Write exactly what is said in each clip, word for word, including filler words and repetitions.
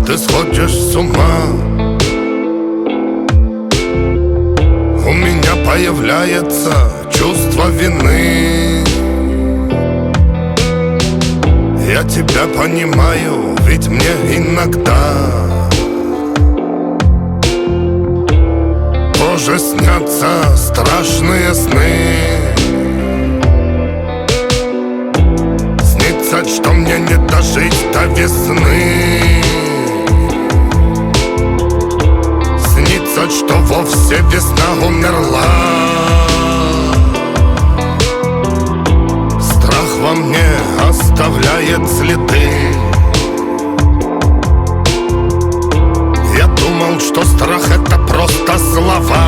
ты сходишь с ума. У меня появляется чувство вины. Я тебя понимаю, ведь мне иногда тоже снятся страшные сны. Снится, что мне не дожить до весны. Снится, что вовсе весна умерла. Страх во мне оставляет следы. Я думал, что страх — это просто слова.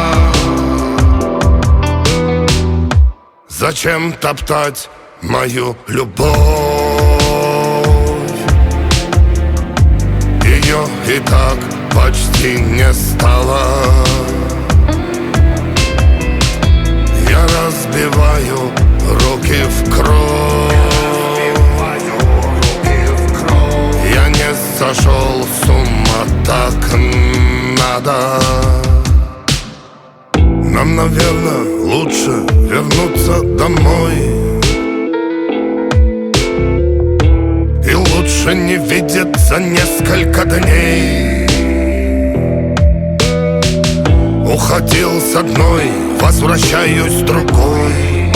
Зачем топтать мою любовь? Ее и так почти не стало. Я разбиваю руки в кровь. Я не сошел с ума, так надо. Нам, наверное, лучше вернуться домой. И лучше не видеться несколько дней. Уходил с одной, возвращаюсь с другой.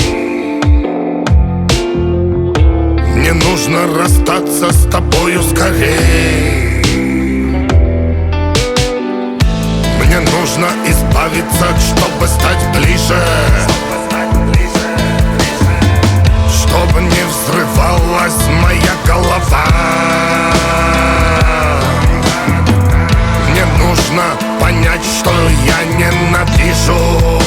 Мне нужно расстаться с тобою скорей. Мне нужно избавиться, чтобы стать ближе. Чтобы не взрывалась моя голова. Мне нужно понять, что я ненавижу.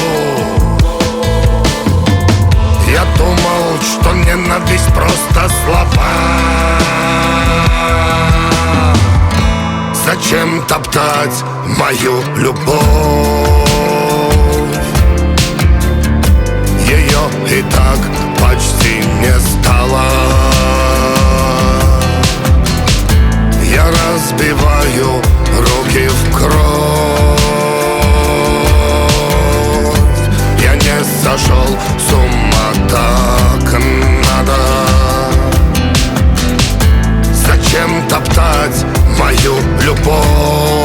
Я думал, что ненависть просто слова. Зачем топтать мою любовь? Ее и так почти не стало. Я разбиваю руки в кровь. Я не сошел с ума, так надо. Зачем топтать мою любовь?